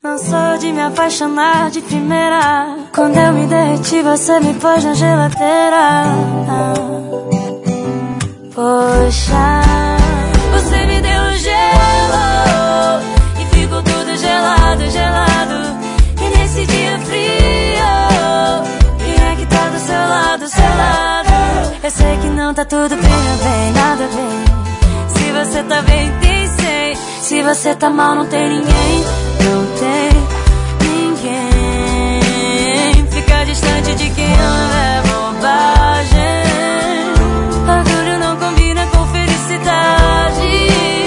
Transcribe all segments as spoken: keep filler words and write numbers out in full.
Não sou de me apaixonar de primeira. Quando eu me derreti, você me pôs na geladeira. Poxa, você me deu gelo e ficou tudo gelado, gelado. E nesse dia frio, quem é que tá do seu lado, seu lado? Eu sei que não tá tudo bem, não bem, nada bem. Se você tá bem, tem sei. Se você tá mal, não tem ninguém. Não tem ninguém. Ficar distante de quem ama é bobagem. Orgulho não combina com felicidade.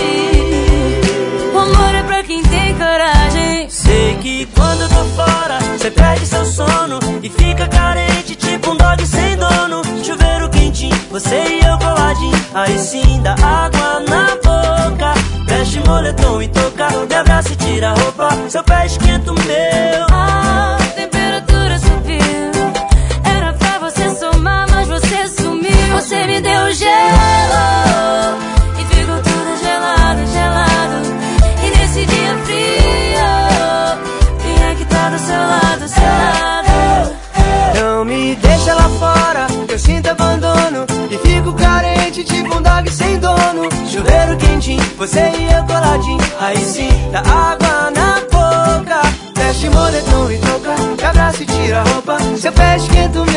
O amor é pra quem tem coragem. Sei que quando eu tô fora, cê perde seu sono e fica carente, tipo um dog sem dono. Chuveiro quentinho, você e eu coladinho. Aí sim dá água na boca. Veste moletom e touca, me abraça e tira a roupa. Seu pé esquenta o meu. A temperatura subiu. Era pra você somar, mas você sumiu. Você me deu gelo e ficou tudo gelado, gelado. E nesse dia frio, quem é que tá do seu lado, seu lado? Não me deixa lá fora, eu sinto abandono e fico carente, tipo um dog sem dono. Chuveiro quentinho, você e eu coladinho. Aí sim, dá água na boca. Veste moletom e touca, me abraça e tira a roupa. Seu pé esquenta o